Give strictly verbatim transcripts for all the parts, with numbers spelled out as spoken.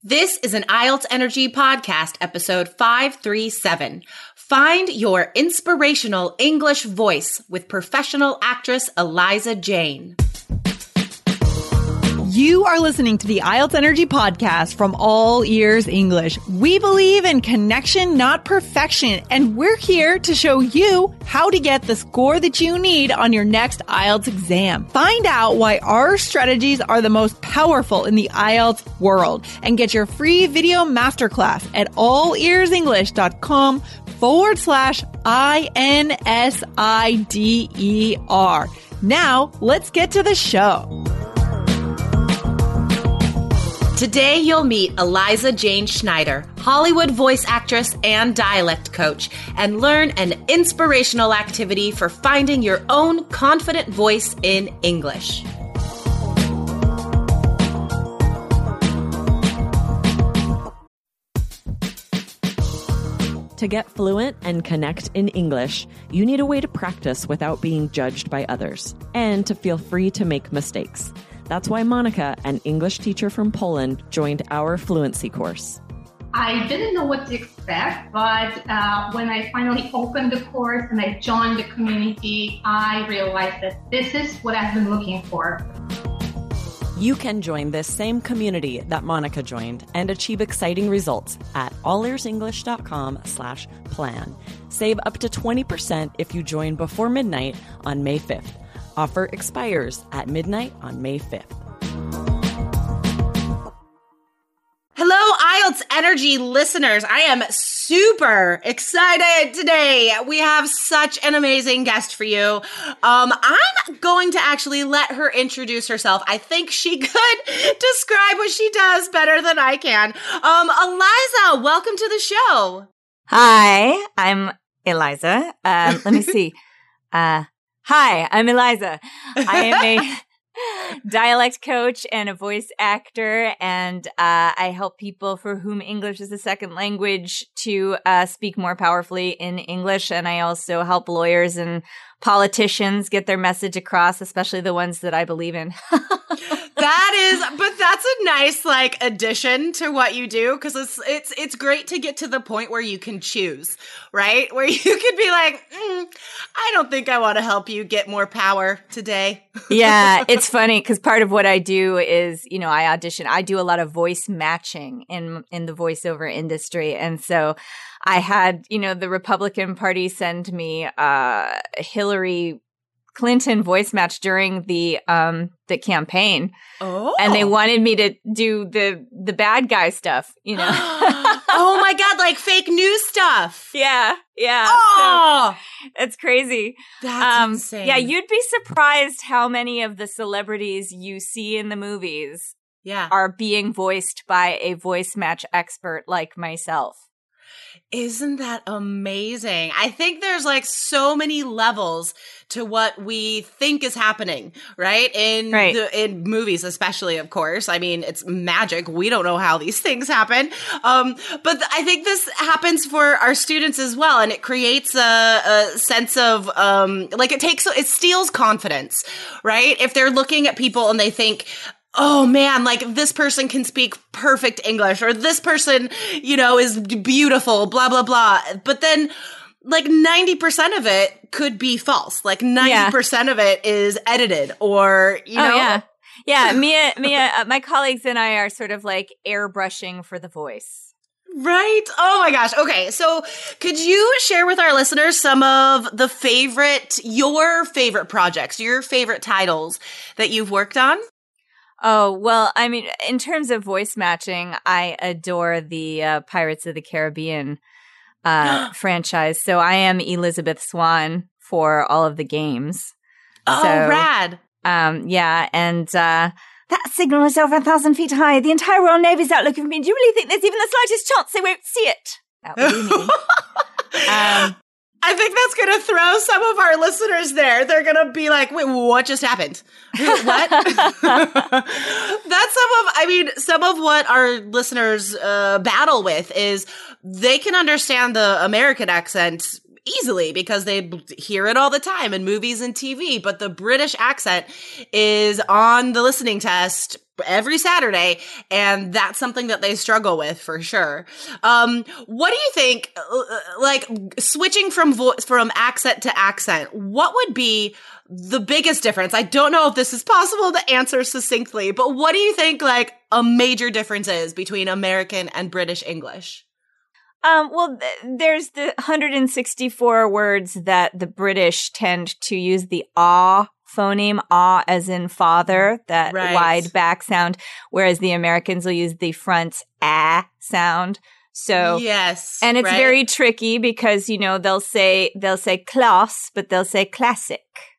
This is an I E L T S Energy Podcast, episode five thirty-seven. Find your inspirational English voice with professional actress Eliza Jane. You are listening to the I E L T S Energy Podcast from All Ears English. We believe in connection, not perfection, and we're here to show you how to get the score that you need on your next I E L T S exam. Find out why our strategies are the most powerful in the I E L T S world and get your free video masterclass at allearsenglish.com forward slash I N S I D E R. Now, let's get to the show. Today, you'll meet Eliza Jane Schneider, Hollywood voice actress and dialect coach, and learn an inspirational activity for finding your own confident voice in English. To get fluent and connect in English, you need a way to practice without being judged by others, and to feel free to make mistakes. That's why Monica, an English teacher from Poland, joined our fluency course. I didn't know what to expect, but uh, when I finally opened the course and I joined the community, I realized that this is what I've been looking for. You can join this same community that Monica joined and achieve exciting results at allearsenglish.com slash plan. Save up to twenty percent if you join before midnight on May fifth. Offer expires at midnight on May fifth. Hello, I E L T S Energy listeners. I am super excited today. We have such an amazing guest for you. Um, I'm going to actually let her introduce herself. I think she could describe what she does better than I can. Um, Eliza, welcome to the show. Hi, I'm Eliza. Um, let me see. Uh, Hi, I'm Eliza. I am a dialect coach and a voice actor, and uh, I help people for whom English is a second language to uh, speak more powerfully in English. And I also help lawyers and politicians get their message across, especially the ones that I believe in. That is, but that's a nice like addition to what you do, because it's it's it's great to get to the point where you can choose, right? Where you could be like, mm, I don't think I want to help you get more power today. Yeah, it's funny because part of what I do is, you know, I audition. I do a lot of voice matching in in the voiceover industry, and so I had, you know, the Republican Party send me uh, Hillary Clinton voice match during the um the campaign. Oh. And they wanted me to do the the bad guy stuff, you know. Oh my God, like fake news stuff. Yeah, yeah. Oh, so it's crazy. That's um, insane. Yeah, you'd be surprised how many of the celebrities you see in the movies yeah. are being voiced by a voice match expert like myself. Isn't that amazing? I think there's like so many levels to what we think is happening, right? In right. the in movies, especially, of course. I mean, it's magic. We don't know how these things happen. Um, but th- I think this happens for our students as well. And it creates a, a sense of, um, like it takes, it steals confidence, right? If they're looking at people and they think, oh man, like this person can speak perfect English, or this person, you know, is beautiful, blah, blah, blah. But then like ninety percent of it could be false. Like ninety percent yeah. of it is edited, or, you know. Oh, yeah. Yeah. Mia, Mia, uh, my colleagues and I are sort of like airbrushing for the voice. Right? Oh my gosh. Okay. So could you share with our listeners some of the favorite, your favorite projects, your favorite titles that you've worked on? Oh, well, I mean, in terms of voice matching, I adore the uh, Pirates of the Caribbean uh, franchise. So I am Elizabeth Swann for all of the games. Oh, so, rad. Um, yeah, and uh, that signal is over a thousand feet high. The entire Royal Navy's out looking for me. Do you really think there's even the slightest chance they won't see it? That would be me. um, I think that's going to throw some of our listeners there. They're going to be like, wait, what just happened? What? That's some of, I mean, some of what our listeners uh, battle with is they can understand the American accent easily because they hear it all the time in movies and T V. But the British accent is on the listening test every Saturday, and that's something that they struggle with for sure. Um, what do you think, like switching from vo- from accent to accent, what would be the biggest difference? I don't know if this is possible to answer succinctly, but what do you think like a major difference is between American and British English? Um, well, th- there's the one hundred sixty-four words that the British tend to use the ah phoneme, ah as in father, that right. wide back sound, whereas the Americans will use the front ah sound. So yes, and it's right? very tricky because, you know, they'll say they'll say class, but they'll say classic,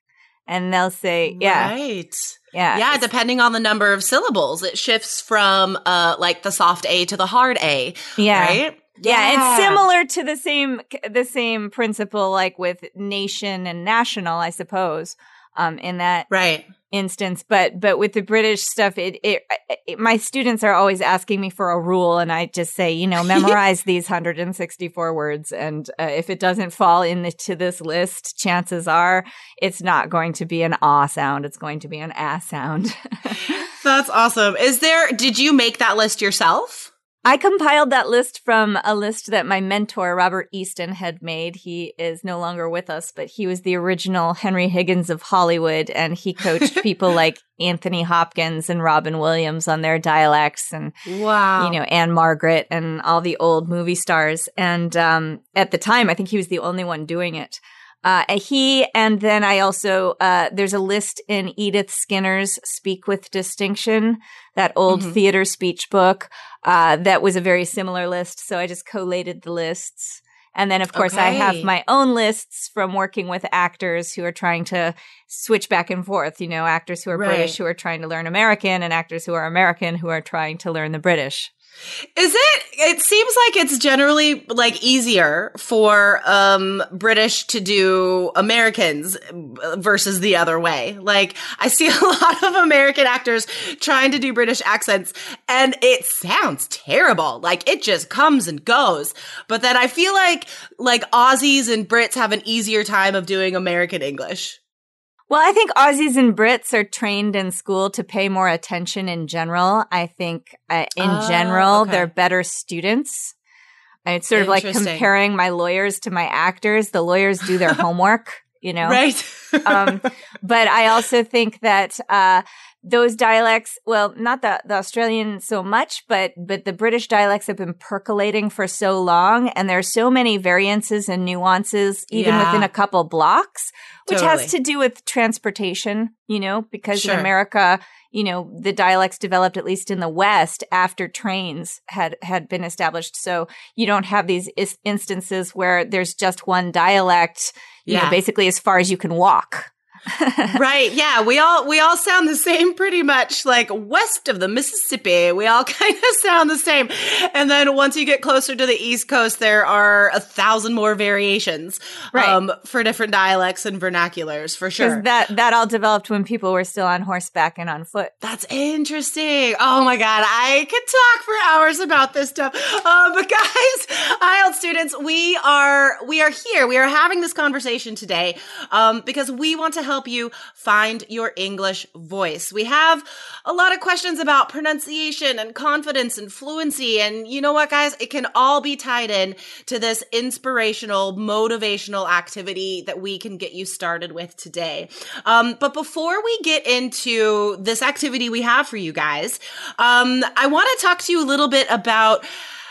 and they'll say yeah, right, yeah, yeah. Depending on the number of syllables, it shifts from uh like the soft A to the hard A. Yeah. Right. Yeah, it's similar to the same the same principle like with nation and national, I suppose, um, in that right. instance. But but with the British stuff, it, it, it my students are always asking me for a rule, and I just say, you know, memorize these one hundred sixty-four words, and uh, if it doesn't fall into this list, chances are it's not going to be an ah sound; it's going to be an ah sound. That's awesome. Is there? Did you make that list yourself? I compiled that list from a list that my mentor, Robert Easton, had made. He is no longer with us, but he was the original Henry Higgins of Hollywood, and he coached people like Anthony Hopkins and Robin Williams on their dialects, and wow, you know, Anne Margaret and all the old movie stars. And um, at the time, I think he was the only one doing it. Uh, he, and then I also, uh, there's a list in Edith Skinner's Speak with Distinction, that old mm-hmm. theater speech book, uh, that was a very similar list. So I just collated the lists. And then, of course, okay. I have my own lists from working with actors who are trying to switch back and forth, you know, actors who are right. British who are trying to learn American, and actors who are American who are trying to learn the British. Is it, it seems like it's generally like easier for, um, British to do Americans versus the other way. Like I see a lot of American actors trying to do British accents and it sounds terrible. Like it just comes and goes. But then I feel like, like Aussies and Brits have an easier time of doing American English. Well, I think Aussies and Brits are trained in school to pay more attention in general. I think uh, in oh, general, okay. they're better students. It's sort of like comparing my lawyers to my actors. The lawyers do their homework, you know? Right. um, but I also think that uh, those dialects, well, not the, the Australian so much, but but the British dialects have been percolating for so long, and there are so many variances and nuances, even yeah. within a couple blocks. Which totally. has to do with transportation, you know, because sure. in America, you know, the dialects developed, at least in the West, after trains had, had been established. So you don't have these is- instances where there's just one dialect, you yeah. know, basically as far as you can walk. Right. Yeah. We all, we all sound the same pretty much, like west of the Mississippi. We all kind of sound the same. And then once you get closer to the East Coast, there are a thousand more variations, right. um, for different dialects and vernaculars, for sure. That, that all developed when people were still on horseback and on foot. That's interesting. Oh my God. I could talk for hours about this stuff. Um, but guys, I E L T S students, we are, we are here. We are having this conversation today, um, because we want to help help you find your English voice. We have a lot of questions about pronunciation and confidence and fluency. And you know what, guys? It can all be tied in to this inspirational, motivational activity that we can get you started with today. Um, but before we get into this activity we have for you guys, um, I want to talk to you a little bit about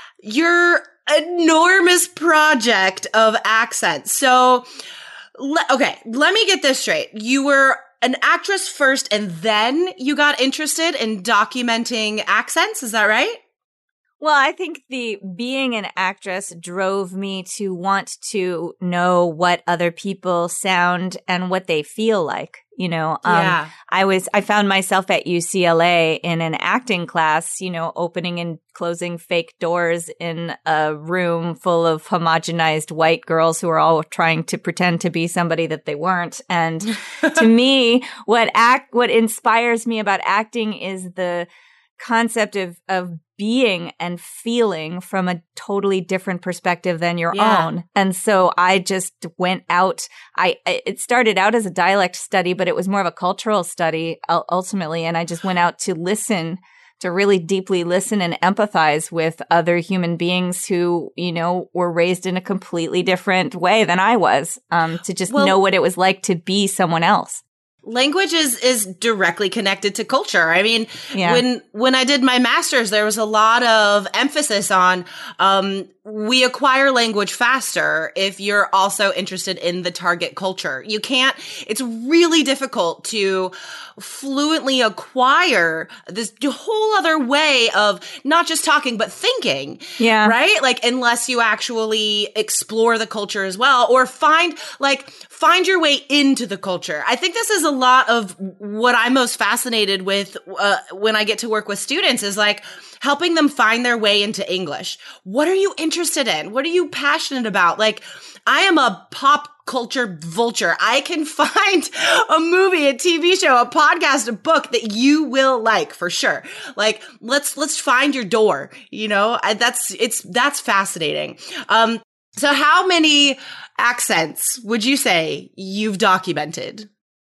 your enormous project of accents. So, Le- okay, let me get this straight. You were an actress first, and then you got interested in documenting accents. Is that right? Well, I think the being an actress drove me to want to know what other people sound and what they feel like. You know, um, yeah. I was, I found myself at U C L A in an acting class, you know, opening and closing fake doors in a room full of homogenized white girls who were all trying to pretend to be somebody that they weren't. And to me, what act, what inspires me about acting is the concept of, of being and feeling from a totally different perspective than your Yeah. own. And so I just went out. I it started out as a dialect study, but it was more of a cultural study u- ultimately. And I just went out to listen, to really deeply listen and empathize with other human beings who, you know, were raised in a completely different way than I was, um, to just Well- know what it was like to be someone else. Language is is directly connected to culture. I mean, Yeah. when when I did my master's, there was a lot of emphasis on um, we acquire language faster if you're also interested in the target culture. You can't. It's really difficult to fluently acquire this whole other way of not just talking but thinking. Yeah. Right? Like unless you actually explore the culture as well, or find like find your way into the culture. I think this is a lot of what I'm most fascinated with uh, when I get to work with students is like helping them find their way into English. What are you interested in? What are you passionate about? Like, I am a pop culture vulture. I can find a movie, a T V show, a podcast, a book that you will like for sure. Like, let's, let's find your door, you know, I, that's, it's, that's fascinating. Um, so how many accents would you say you've documented?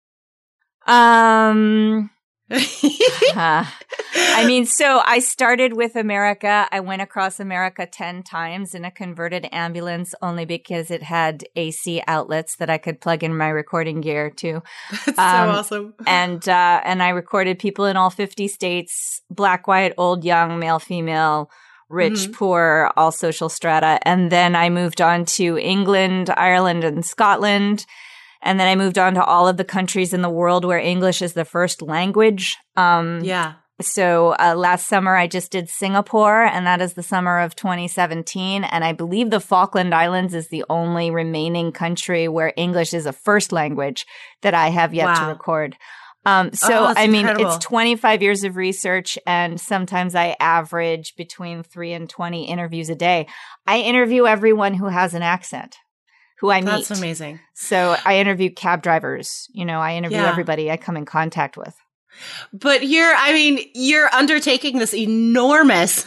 Um, huh. I mean, so I started with America. I went across America ten times in a converted ambulance only because it had A C outlets that I could plug in my recording gear to. That's Um, so awesome. And, uh, and I recorded people in all fifty states, black, white, old, young, male, female, rich, Mhm. poor, all social strata. And then I moved on to England, Ireland, and Scotland. And then I moved on to all of the countries in the world where English is the first language. Um, Yeah. So uh, last summer I just did Singapore, and that is the summer of twenty seventeen. And I believe the Falkland Islands is the only remaining country where English is a first language that I have yet to Wow. record. Um, so, Oh, that's I mean, incredible. it's twenty-five years of research, and sometimes I average between three and twenty interviews a day. I interview everyone who has an accent, who I meet. That's amazing. So I interview cab drivers. You know, I interview Yeah. everybody I come in contact with. But you're, I mean, you're undertaking this enormous,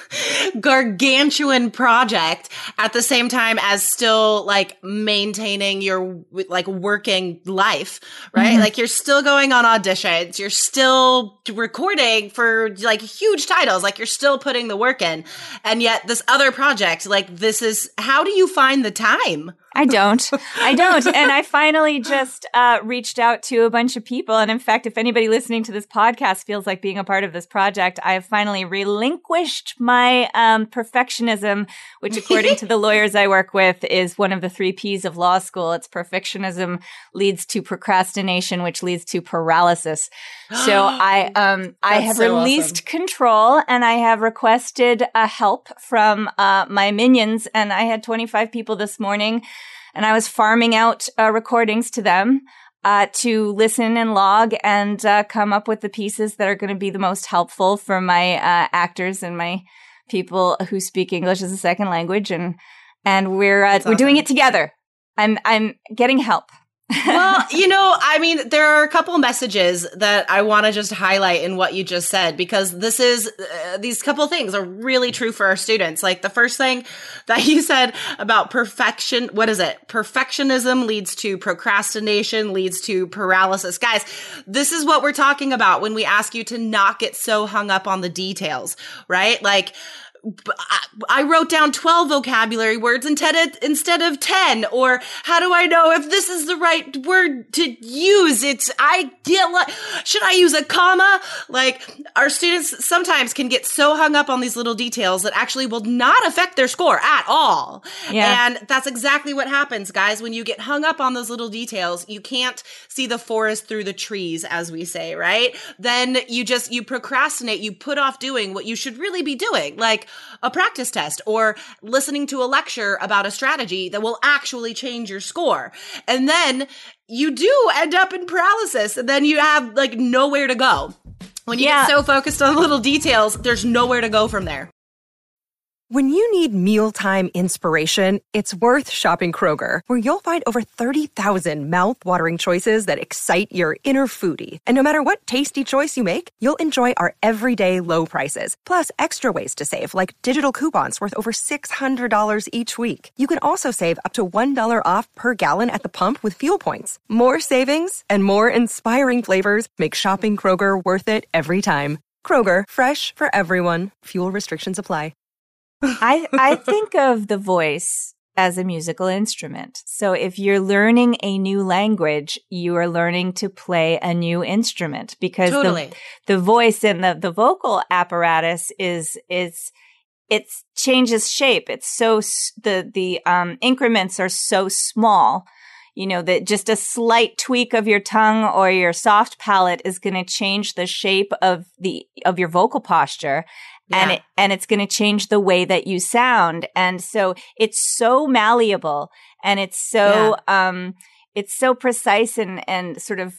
gargantuan project at the same time as still like maintaining your like working life, right? Mm-hmm. Like you're still going on auditions, you're still recording for like huge titles, like you're still putting the work in. And yet this other project, like this is, how do you find the time? I don't. I don't. And I finally just uh, reached out to a bunch of people. And in fact, if anybody listening to this podcast feels like being a part of this project, I have finally relinquished my um, perfectionism, which according to the lawyers I work with is one of the three P's of law school. It's perfectionism leads to procrastination, which leads to paralysis. So I um I That's have so released awesome. control, and I have requested uh, help from uh, my minions. And I had twenty-five people this morning. And I was farming out uh, recordings to them uh, to listen and log and uh, come up with the pieces that are going to be the most helpful for my uh, actors and my people who speak English as a second language. And and we're uh, That's we're doing awesome. it together. I'm I'm getting help. Well, you know, I mean, there are a couple messages that I want to just highlight in what you just said, because this is, uh, these couple things are really true for our students. Like the first thing that you said about perfection, what is it? Perfectionism leads to procrastination, leads to paralysis. Guys, this is what we're talking about when we ask you to not get so hung up on the details, right? Like, I wrote down twelve vocabulary words instead of, instead of ten, or how do I know if this is the right word to use? It's, I get like, should I use a comma? Like our students sometimes can get so hung up on these little details that actually will not affect their score at all. Yeah. And that's exactly what happens, guys. When you get hung up on those little details, you can't see the forest through the trees, as we say, right? Then you just, you procrastinate, you put off doing what you should really be doing. Like, a practice test or listening to a lecture about a strategy that will actually change your score. And then you do end up in paralysis, and then you have like nowhere to go. When you Yeah. get so focused on little details, there's nowhere to go from there. When you need mealtime inspiration, it's worth shopping Kroger, where you'll find over thirty thousand mouth-watering choices that excite your inner foodie. And no matter what tasty choice you make, you'll enjoy our everyday low prices, plus extra ways to save, like digital coupons worth over six hundred dollars each week. You can also save up to one dollar off per gallon at the pump with fuel points. More savings and more inspiring flavors make shopping Kroger worth it every time. Kroger, fresh for everyone. Fuel restrictions apply. I, I think of the voice as a musical instrument. So if you're learning a new language, you are learning to play a new instrument, because Totally. the, the voice and the, the vocal apparatus is, is, it changes shape. It's so, s- the, the, um, increments are so small, you know, that just a slight tweak of your tongue or your soft palate is going to change the shape of the, of your vocal posture. And Yeah. it, and it's going to change the way that you sound. And so it's so malleable, and it's so, um, it's so precise and, and sort of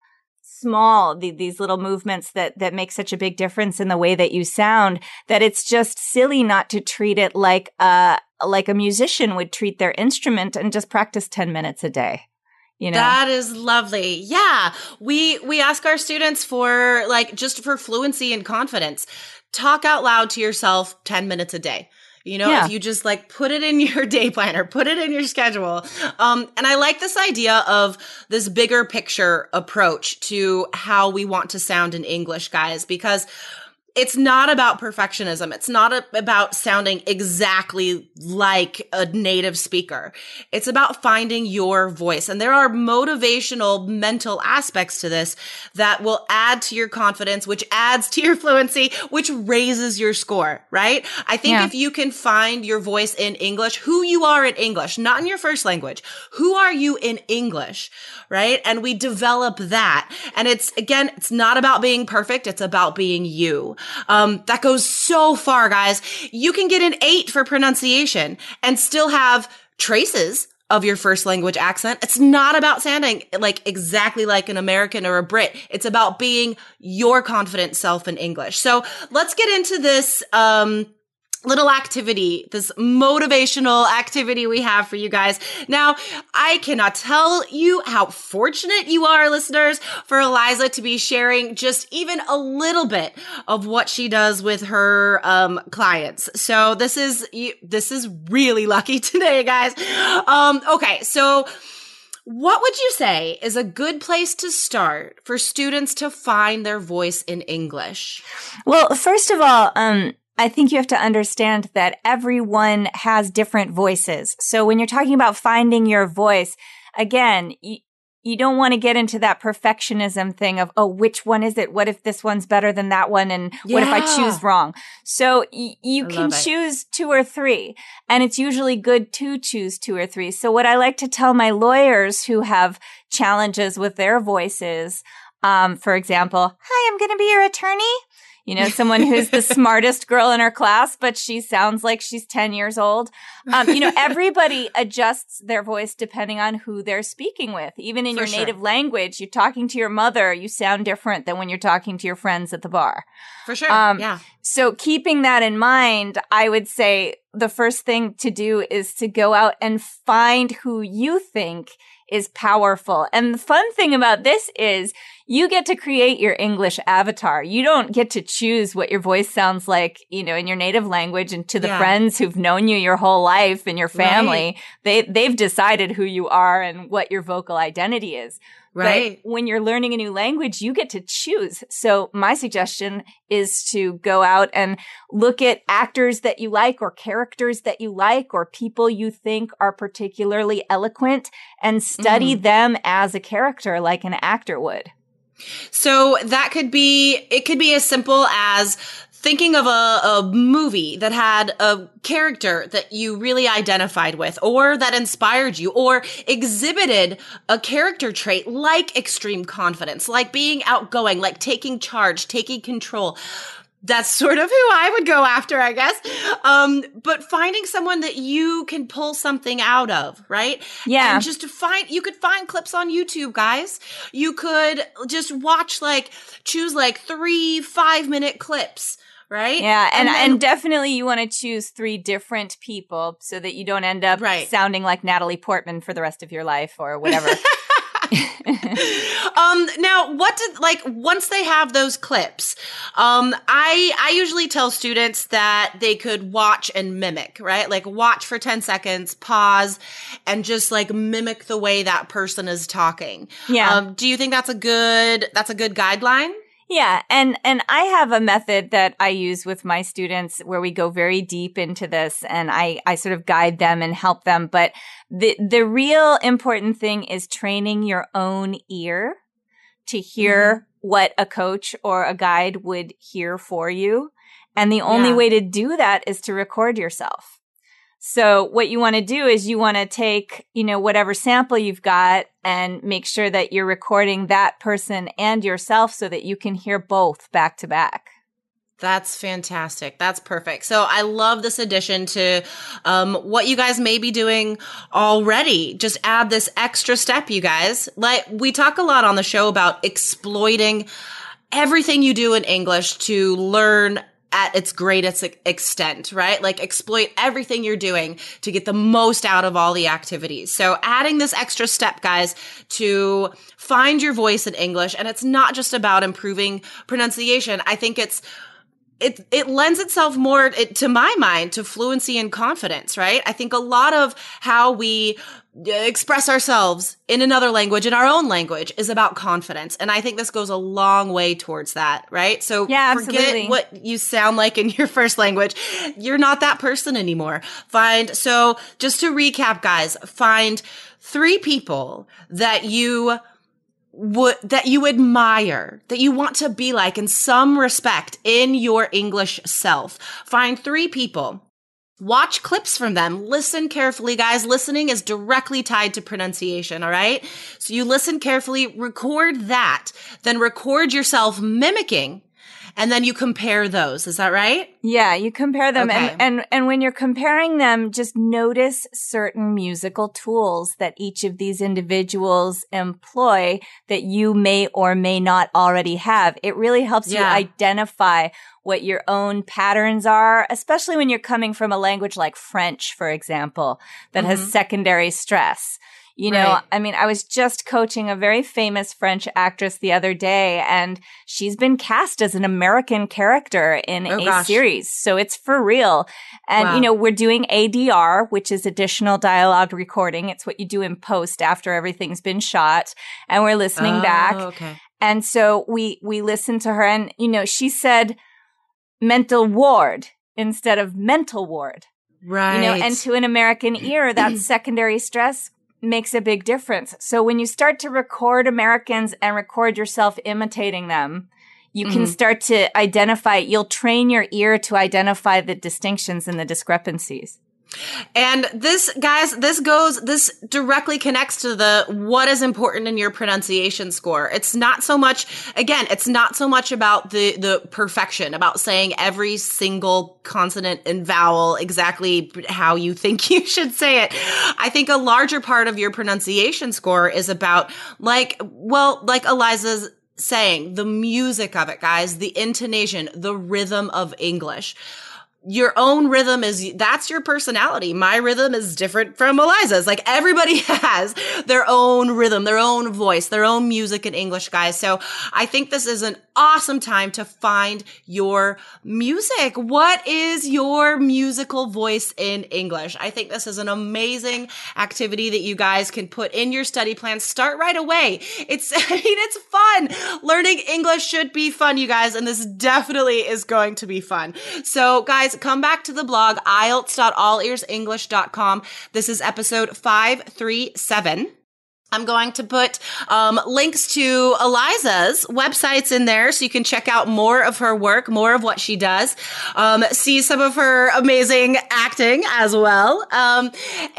small, the, these little movements that, that make such a big difference in the way that you sound, that it's just silly not to treat it like a, like a musician would treat their instrument and just practice ten minutes a day. You know? That is lovely. Yeah. We we ask our students for, like, just for fluency and confidence. Talk out loud to yourself ten minutes a day. You know, Yeah. if you just like put it in your day planner, put it in your schedule. Um, and I like this idea of this bigger picture approach to how we want to sound in English, guys, because it's not about perfectionism. It's not a, about sounding exactly like a native speaker. It's about finding your voice. And there are motivational mental aspects to this that will add to your confidence, which adds to your fluency, which raises your score, right? I think Yeah. if you can find your voice in English, who you are in English, not in your first language, who are you in English, right? And we develop that. And it's, again, it's not about being perfect. It's about being you. Um, that goes so far, guys. You can get an eight for pronunciation and still have traces of your first language accent. It's not about sounding like exactly like an American or a Brit. It's about being your confident self in English. So let's get into this, um, little activity, this motivational activity we have for you guys. Now, I cannot tell you how fortunate you are, listeners, for Eliza to be sharing just even a little bit of what she does with her um, clients. So this is this is really lucky today, guys. Um, okay, so what would you say is a good place to start for students to find their voice in English? Well, first of all, um, I think you have to understand that everyone has different voices. So when you're talking about finding your voice, again, you, you don't want to get into that perfectionism thing of, oh, which one is it? What if this one's better than that one? And what if I Yeah. choose wrong? So y- you I can love it. choose two or three, and it's usually good to choose two or three. So what I like to tell my lawyers who have challenges with their voices, um, for example, hi, I'm going to be your attorney. You know, someone who's the smartest girl in her class, but she sounds like she's ten years old. Um, you know, everybody adjusts their voice depending on who they're speaking with. Even in For your sure. native language, you're talking to your mother, you sound different than when you're talking to your friends at the bar. For sure. Um, yeah. So keeping that in mind, I would say the first thing to do is to go out and find who you think is powerful. And the fun thing about this is you get to create your English avatar. You don't get to choose what your voice sounds like, you know, in your native language, and to the Yeah. friends who've known you your whole life and your family, Right. they, they've decided who you are and what your vocal identity is. Right. But when you're learning a new language, you get to choose. So my suggestion is to go out and look at actors that you like, or characters that you like, or people you think are particularly eloquent, and study Mm. them as a character like an actor would. So that could be, it could be as simple as thinking of a, a movie that had a character that you really identified with, or that inspired you, or exhibited a character trait like extreme confidence, like being outgoing, like taking charge, taking control. That's sort of who I would go after, I guess. Um, but finding someone that you can pull something out of, right? Yeah. And just to find, you could find clips on YouTube, guys. You could just watch, like, choose like three five minute clips right? Yeah, and, and, then, and definitely you want to choose three different people so that you don't end up right. sounding like Natalie Portman for the rest of your life or whatever. um, now, what did, like, once they have those clips, um, I, I usually tell students that they could watch and mimic, right? Like, watch for ten seconds, pause, and just, like, mimic the way that person is talking. Yeah. Um, do you think that's a good, that's a good guideline? Yeah, and and I have a method that I use with my students where we go very deep into this, and I I sort of guide them and help them. But the the real important thing is training your own ear to hear mm-hmm. what a coach or a guide would hear for you, and the only yeah. way to do that is to record yourself. So what you want to do is you want to take, you know, whatever sample you've got and make sure that you're recording that person and yourself so that you can hear both back to back. That's fantastic. That's perfect. So I love this addition to um, what you guys may be doing already. Just add this extra step, you guys. Like, we talk a lot on the show about exploiting everything you do in English to learn at its greatest extent, right? Like, exploit everything you're doing to get the most out of all the activities. So adding this extra step, guys, to find your voice in English. And it's not just about improving pronunciation. I think it's It it lends itself more, it, to my mind, to fluency and confidence, right? I think a lot of how we express ourselves in another language, in our own language, is about confidence. And I think this goes a long way towards that, right? So yeah, forget absolutely. what you sound like in your first language. You're not that person anymore. Find, so just to recap, guys, find three people that you would, that you admire, that you want to be like in some respect in your English self. Find three people. Watch clips from them. Listen carefully, guys. Listening is directly tied to pronunciation, all right? So you listen carefully, record that, then record yourself mimicking, and then you compare those. Is that right? Yeah, you compare them. Okay. And, and, and when you're comparing them, just notice certain musical tools that each of these individuals employ that you may or may not already have. It really helps Yeah. you identify what your own patterns are, especially when you're coming from a language like French, for example, that Mhm. has secondary stress. You know, Right. I mean, I was just coaching a very famous French actress the other day, and she's been cast as an American character in Oh, a gosh. series. So it's for real. And, Wow. you know, we're doing A D R, which is additional dialogue recording. It's what you do in post after everything's been shot. And we're listening Oh, back. okay. And so we, we listened to her, and, you know, she said mental ward instead of mental ward. Right. You know, and to an American ear, that secondary stress makes a big difference. So when you start to record Americans and record yourself imitating them, you can Mhm. start to identify, you'll train your ear to identify the distinctions and the discrepancies. And this, guys, this goes, this directly connects to the, what is important in your pronunciation score. It's not so much, again, it's not so much about the, the perfection, about saying every single consonant and vowel exactly how you think you should say it. I think a larger part of your pronunciation score is about, like, well, like Eliza's saying, the music of it, guys, the intonation, the rhythm of English. Your own rhythm is, that's your personality. My rhythm is different from Eliza's. Like, everybody has their own rhythm, their own voice, their own music in English, guys. So I think this is an awesome time to find your music. What is your musical voice in English? I think this is an amazing activity that you guys can put in your study plan. Start right away. It's, I mean, it's fun. Learning English should be fun, you guys, and this definitely is going to be fun. So, guys, come back to the blog, I E L T S dot all ears english dot com. This is episode five three seven. I'm going to put um, links to Eliza's websites in there so you can check out more of her work, more of what she does, um, see some of her amazing acting as well. Um,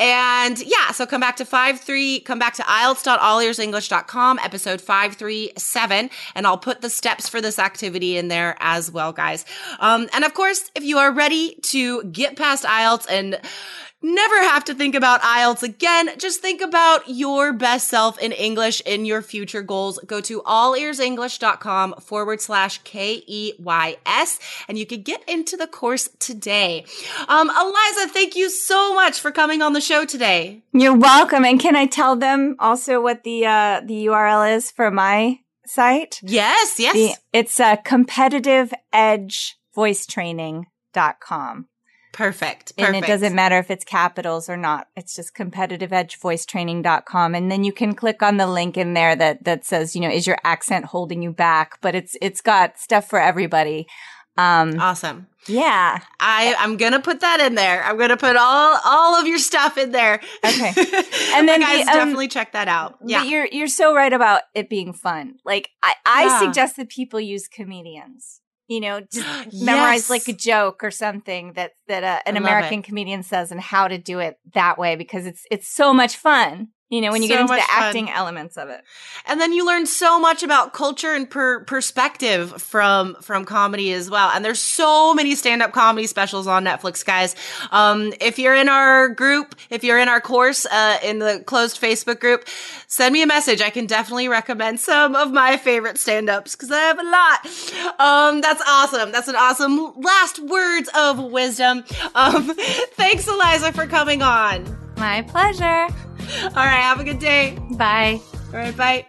and yeah, so come back to five three, come back to I E L T S dot all ears english dot com, episode five three seven, and I'll put the steps for this activity in there as well, guys. Um, and of course, if you are ready to get past I E L T S and never have to think about I E L T S again. Just think about your best self in English in your future goals. Go to allearsenglish.com forward slash K E Y S and you can get into the course today. Um, Eliza, thank you so much for coming on the show today. You're welcome. And can I tell them also what the uh, the U R L is for my site? Yes, yes. The, it's uh, competitive edge voice training dot com. Perfect. Perfect. And it doesn't matter if it's capitals or not. It's just competitive edge voice training dot com. And then you can click on the link in there that, that says, you know, is your accent holding you back? But it's, it's got stuff for everybody. Um, awesome. Yeah. I, I'm going to put that in there. I'm going to put all, all of your stuff in there. Okay. And then guys, the, um, definitely check that out. Yeah. But you're, you're so right about it being fun. Like I, I Yeah. suggest that people use comedians. You know, just memorize Yes. like a joke or something that that uh, an I love American it. comedian says and how to do it that way because it's it's so much fun. You know, when you So get into much the fun. acting elements of it. And then you learn so much about culture and per- perspective from from comedy as well. And there's so many stand-up comedy specials on Netflix, guys. Um, if you're in our group, if you're in our course uh, in the closed Facebook group, send me a message. I can definitely recommend some of my favorite stand-ups because I have a lot. Um, that's awesome. That's an awesome last words of wisdom. Um, thanks, Eliza, for coming on. My pleasure. All right, have a good day. Bye. All right, bye.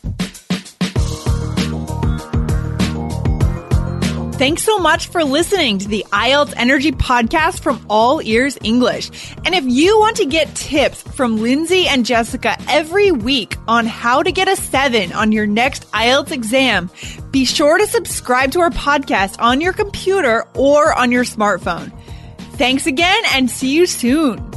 Thanks so much for listening to the I E L T S Energy Podcast from All Ears English. And if you want to get tips from Lindsay and Jessica every week on how to get a seven on your next I E L T S exam, be sure to subscribe to our podcast on your computer or on your smartphone. Thanks again and see you soon.